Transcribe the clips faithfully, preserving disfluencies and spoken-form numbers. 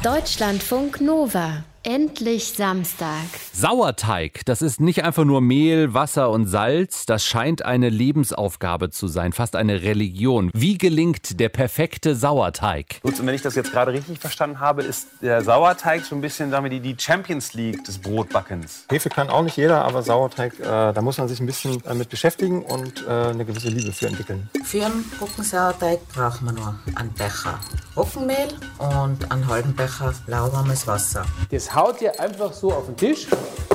Deutschlandfunk Nova. Endlich Samstag. Sauerteig, das ist nicht einfach nur Mehl, Wasser und Salz. Das scheint eine Lebensaufgabe zu sein, fast eine Religion. Wie gelingt der perfekte Sauerteig? Gut, und wenn ich das jetzt gerade richtig verstanden habe, ist der Sauerteig so ein bisschen, sagen wir, die, die Champions League des Brotbackens. Hefe kann auch nicht jeder, aber Sauerteig, äh, da muss man sich ein bisschen äh, mit beschäftigen und äh, eine gewisse Liebe für entwickeln. Für einen Ruckensauerteig braucht man nur einen Becher Roggenmehl und einen halben Becher lauwarmes Wasser. Das haut ihr einfach so auf den Tisch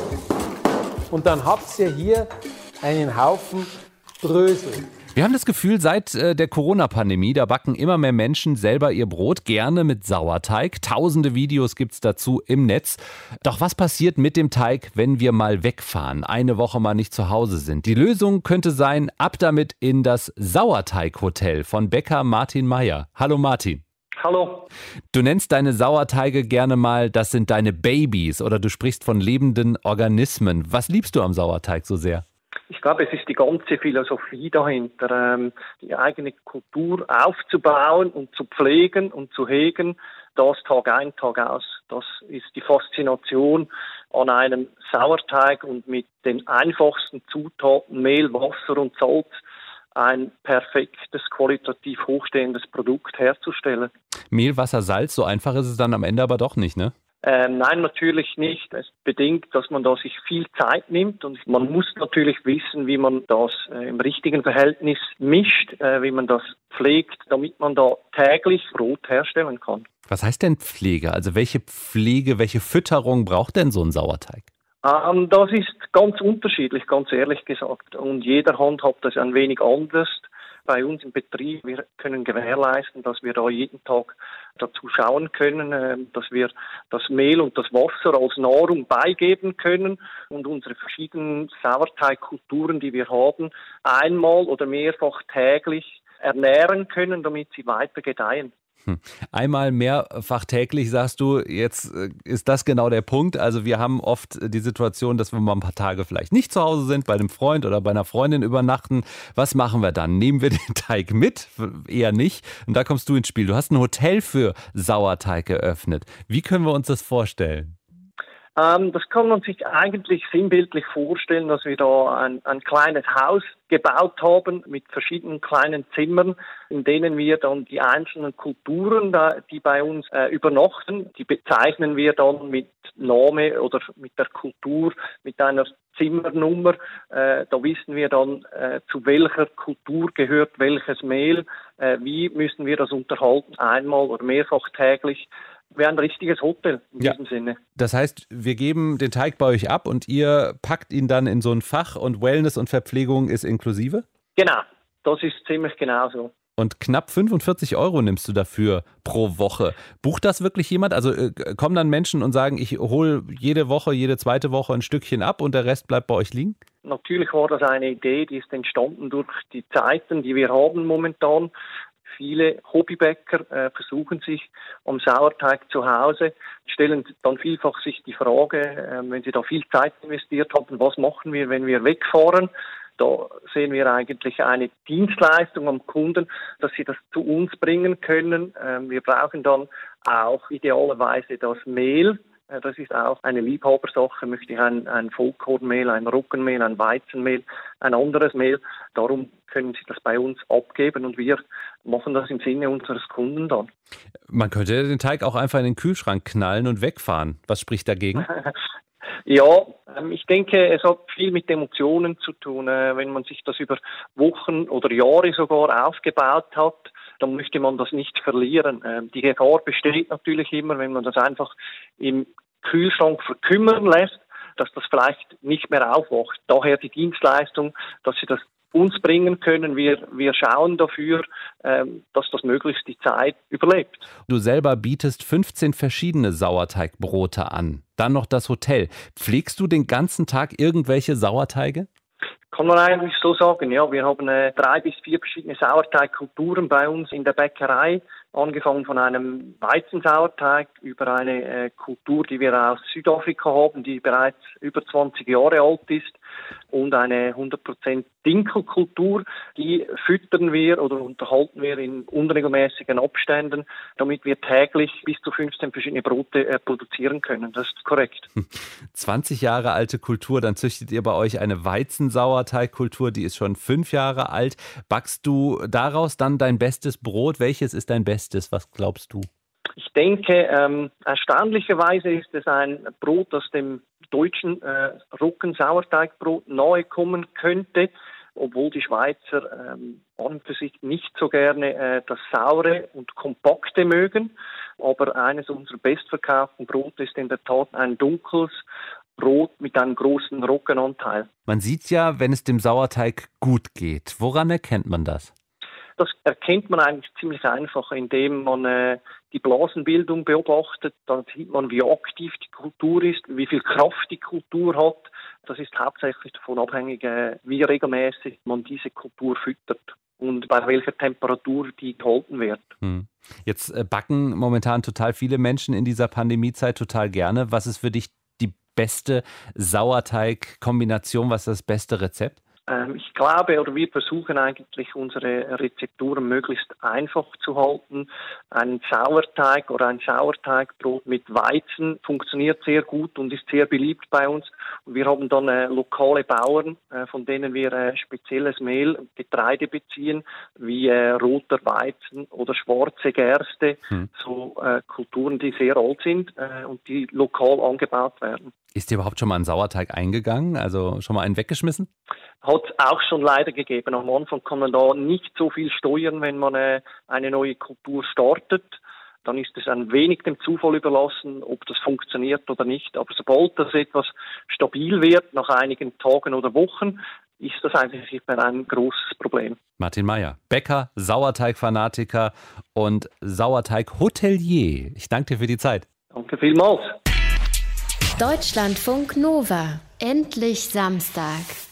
und dann habt ihr hier einen Haufen Brösel. Wir haben das Gefühl, seit äh, der Corona-Pandemie, da backen immer mehr Menschen selber ihr Brot, gerne mit Sauerteig. Tausende Videos gibt's dazu im Netz. Doch was passiert mit dem Teig, wenn wir mal wegfahren, eine Woche mal nicht zu Hause sind? Die Lösung könnte sein, ab damit in das Sauerteighotel von Bäcker Martin Meyer. Hallo Martin. Hallo. Du nennst deine Sauerteige gerne mal, das sind deine Babys, oder du sprichst von lebenden Organismen. Was liebst du am Sauerteig so sehr? Ich glaube, es ist die ganze Philosophie dahinter, ähm, die eigene Kultur aufzubauen und zu pflegen und zu hegen, das Tag ein, Tag aus. Das ist die Faszination an einem Sauerteig und mit den einfachsten Zutaten, Mehl, Wasser und Salz, ein perfektes, qualitativ hochstehendes Produkt herzustellen. Mehl, Wasser, Salz, so einfach ist es dann am Ende aber doch nicht, ne? Ähm, nein, natürlich nicht. Es bedingt, dass man da sich viel Zeit nimmt und man muss natürlich wissen, wie man das äh, im richtigen Verhältnis mischt, äh, wie man das pflegt, damit man da täglich Brot herstellen kann. Was heißt denn Pflege? Also welche Pflege, welche Fütterung braucht denn so ein Sauerteig? Ähm, das ist ganz unterschiedlich, ganz ehrlich gesagt. Und jeder handhabt das ein wenig anders. Bei uns im Betrieb, wir können gewährleisten, dass wir da jeden Tag dazu schauen können, äh, dass wir das Mehl und das Wasser als Nahrung beigeben können und unsere verschiedenen Sauerteigkulturen, die wir haben, einmal oder mehrfach täglich ernähren können, damit sie weiter gedeihen. Einmal mehrfach täglich, sagst du, jetzt ist das genau der Punkt. Also wir haben oft die Situation, dass wir mal ein paar Tage vielleicht nicht zu Hause sind, bei einem Freund oder bei einer Freundin übernachten. Was machen wir dann? Nehmen wir den Teig mit? Eher nicht. Und da kommst du ins Spiel. Du hast ein Hotel für Sauerteig eröffnet. Wie können wir uns das vorstellen? Ähm, das kann man sich eigentlich sinnbildlich vorstellen, dass wir da ein, ein kleines Haus gebaut haben mit verschiedenen kleinen Zimmern, in denen wir dann die einzelnen Kulturen, die bei uns äh, übernachten, die bezeichnen wir dann mit Name oder mit der Kultur, mit einer Zimmernummer. Äh, da wissen wir dann, äh, zu welcher Kultur gehört welches Mehl, äh, wie müssen wir das unterhalten, einmal oder mehrfach täglich. Wäre ein richtiges Hotel in ja. diesem Sinne. Das heißt, wir geben den Teig bei euch ab und ihr packt ihn dann in so ein Fach und Wellness und Verpflegung ist inklusive? Genau, das ist ziemlich genau so. Und knapp fünfundvierzig Euro nimmst du dafür pro Woche. Bucht das wirklich jemand? Also äh, kommen dann Menschen und sagen, ich hole jede Woche, jede zweite Woche ein Stückchen ab und der Rest bleibt bei euch liegen? Natürlich war das eine Idee, die ist entstanden durch die Zeiten, die wir haben momentan. Viele Hobbybäcker äh, versuchen sich am Sauerteig zu Hause, stellen dann vielfach sich die Frage, äh, wenn sie da viel Zeit investiert haben, was machen wir, wenn wir wegfahren? Da sehen wir eigentlich eine Dienstleistung am Kunden, dass sie das zu uns bringen können. Äh, wir brauchen dann auch idealerweise das Mehl. Äh, das ist auch eine Liebhabersache. Möchte ich ein, ein Vollkornmehl, ein Roggenmehl, ein Weizenmehl, ein anderes Mehl. Darum können Sie das bei uns abgeben und wir machen das im Sinne unseres Kunden dann. Man könnte den Teig auch einfach in den Kühlschrank knallen und wegfahren. Was spricht dagegen? Ja, ich denke, es hat viel mit Emotionen zu tun. Wenn man sich das über Wochen oder Jahre sogar aufgebaut hat, dann möchte man das nicht verlieren. Die Gefahr besteht natürlich immer, wenn man das einfach im Kühlschrank verkümmern lässt, dass das vielleicht nicht mehr aufwacht. Daher die Dienstleistung, dass Sie das uns bringen können. Wir, wir schauen dafür, ähm, dass das möglichst die Zeit überlebt. Du selber bietest fünfzehn verschiedene Sauerteigbrote an. Dann noch das Hotel. Pflegst du den ganzen Tag irgendwelche Sauerteige? Kann man eigentlich so sagen, ja. Wir haben äh, drei bis vier verschiedene Sauerteigkulturen bei uns in der Bäckerei. Angefangen von einem Weizensauerteig über eine äh, Kultur, die wir aus Südafrika haben, die bereits über zwanzig Jahre alt ist, und eine hundert Prozent Dinkelkultur. Die füttern wir oder unterhalten wir in unregelmäßigen Abständen, damit wir täglich bis zu fünfzehn verschiedene Brote äh, produzieren können. Das ist korrekt. zwanzig Jahre alte Kultur, dann züchtet ihr bei euch eine Weizensauerteigkultur, die ist schon fünf Jahre alt. Backst du daraus dann dein bestes Brot? Welches ist dein bestes? Was glaubst du? Ich denke, ähm, erstaunlicherweise ist es ein Brot, das dem deutschen äh, Roggen-Sauerteigbrot nahe kommen könnte, obwohl die Schweizer ähm, an und für sich nicht so gerne äh, das Saure und Kompakte mögen. Aber eines unserer bestverkauften Brote ist in der Tat ein dunkles Brot mit einem großen Roggenanteil. Man sieht ja, wenn es dem Sauerteig gut geht. Woran erkennt man das? Das erkennt man eigentlich ziemlich einfach, indem man äh, die Blasenbildung beobachtet. Dann sieht man, wie aktiv die Kultur ist, wie viel Kraft die Kultur hat. Das ist hauptsächlich davon abhängig, äh, wie regelmäßig man diese Kultur füttert und bei welcher Temperatur die gehalten wird. Hm. Jetzt äh, backen momentan total viele Menschen in dieser Pandemiezeit total gerne. Was ist für dich die beste Sauerteig-Kombination? Was ist das beste Rezept? Ich glaube, oder wir versuchen eigentlich, unsere Rezepturen möglichst einfach zu halten. Ein Sauerteig oder ein Sauerteigbrot mit Weizen funktioniert sehr gut und ist sehr beliebt bei uns. Und wir haben dann äh, lokale Bauern, äh, von denen wir äh, spezielles Mehl und Getreide beziehen, wie äh, roter Weizen oder schwarze Gerste. Hm. So äh, Kulturen, die sehr alt sind äh, und die lokal angebaut werden. Ist dir überhaupt schon mal ein Sauerteig eingegangen? Also schon mal einen weggeschmissen? Hat es auch schon leider gegeben. Am Anfang kann man da nicht so viel steuern, wenn man äh, eine neue Kultur startet. Dann ist es ein wenig dem Zufall überlassen, ob das funktioniert oder nicht. Aber sobald das etwas stabil wird, nach einigen Tagen oder Wochen, ist das eigentlich nicht mehr ein großes Problem. Martin Meyer, Bäcker, Sauerteig-Fanatiker und Sauerteig-Hotelier. Ich danke dir für die Zeit. Danke vielmals. Deutschlandfunk Nova. Endlich Samstag.